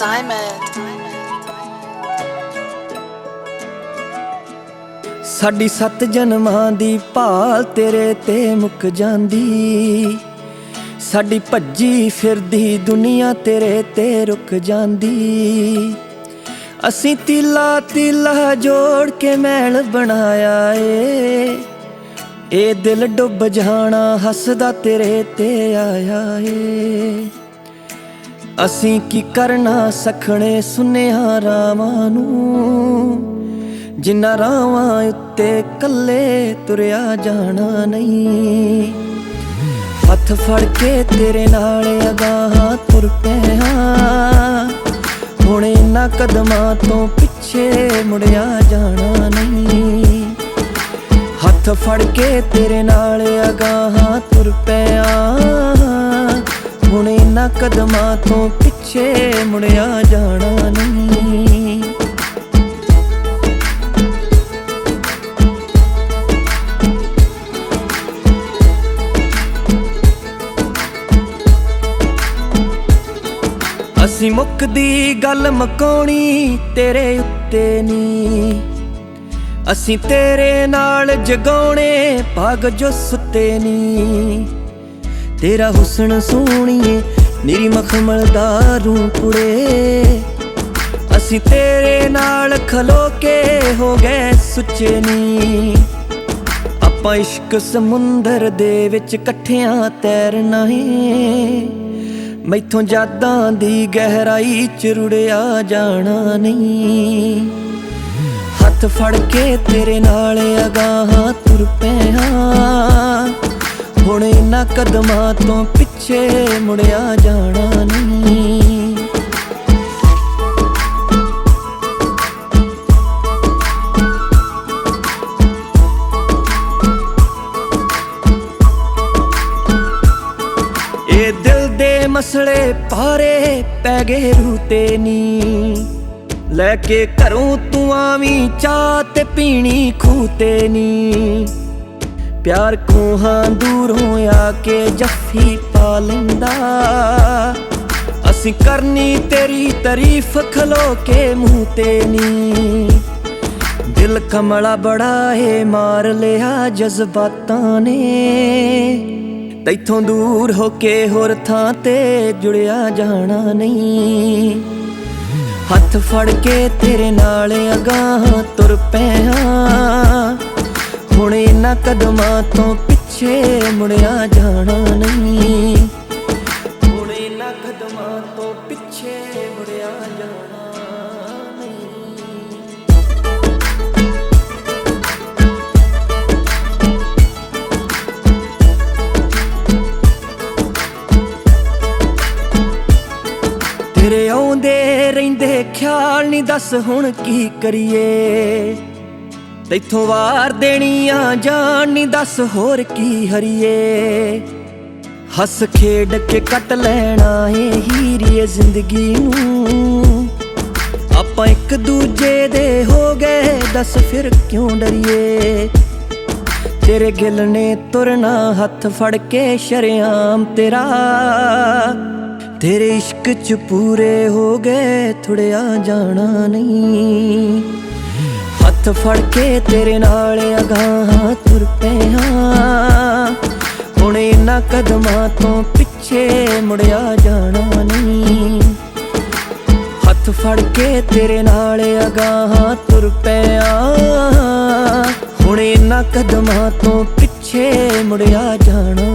Diamond. साडी 7 जन्मां दी भाल तेरे ते मुक जांदी, साडी भज्जी फिरदी दुनिया तेरे ते रुक जांदी। असीं तीला तीला जोड़ के महल बनाया ए दिल डुब जाना हसदा तेरे ते आया ए। असीं की करना सखणे सुनिया रावां नूं, जिन्ना रावां उत्ते कल्ले तुरिया जाना नहीं। हथ फड़ के तेरे नाल अगां तुर पिया, हुण इन्हां कदमां तो पिछे मुड़िया जाना नहीं। हथ फड़ के तेरे नाल अगां तुर पिया, हुण इन्हां कदमां तो पिछे मुड़िया जाना नहीं। असीं मुकदी गल मकाउणी तेरे उत्ते नी, असीं तेरे नाल जगाउणे भाग जो सुते नी। तेरा हुस्न सोहणीए निरी मखमल दा रूं कुड़े, असीं तेरे नाल खलो के हो गए सुच्चे नी। आपां इश्क समुंदर दे विच कट्ठियां तैरना है, मैथों यादां दी गहराई च रुड़िया जाना नहीं। हथ फड़ के तेरे नाल अगां तुर पिया, हुण इन्हां कदमां तो पिछे मुड़िया जाना नहीं। ए दिल दे मसले पारे पै गए रूते नी, लैके घरों तू आवी चाह ते पीनी खूते नी। प्यार कोहां दूरों आके जफ्फी पा लैंदा, असीं करनी तेरी तारीफ खलो के मुँह ते नी। दिल कमला बड़ा है मार लिया जज्बातां ने, तैथों दूर होके होर थां ते जुड़िया जाना नहीं। हथ फड़ के तेरे नाल अगां तुर पिया, हुण इन्हां कदमां तो पिछे मुड़िया जाना नहीं। हुण इन्हां कदमां तो पिछे मुड़िया जाना नहीं। तेरे आउंदे रहिंदे ख्याल नी दस हुण की करिए, तैथों वार देनियां जान नी दस होर की हरिए। हस खेड के कट लैना है हीरिए जिंदगी नूं, आपां एक दूजे दे हो गए दस फिर क्यों डरिए। तेरे गिल ने तुरना हथ फड़ के शरेआम तेरा, तेरे इश्क च पूरे हो गए थोड़िया जाना नहीं। हथ फड़ के तेरे नाल अगां तुर पिया, हुण इन्हां कदमां तो पिछे मुड़िया जाना नहीं। हथ फड़ के तेरे नाल अगां तुर पिया, हुण इन्हां कदमां तो पिछे मुड़िया जाना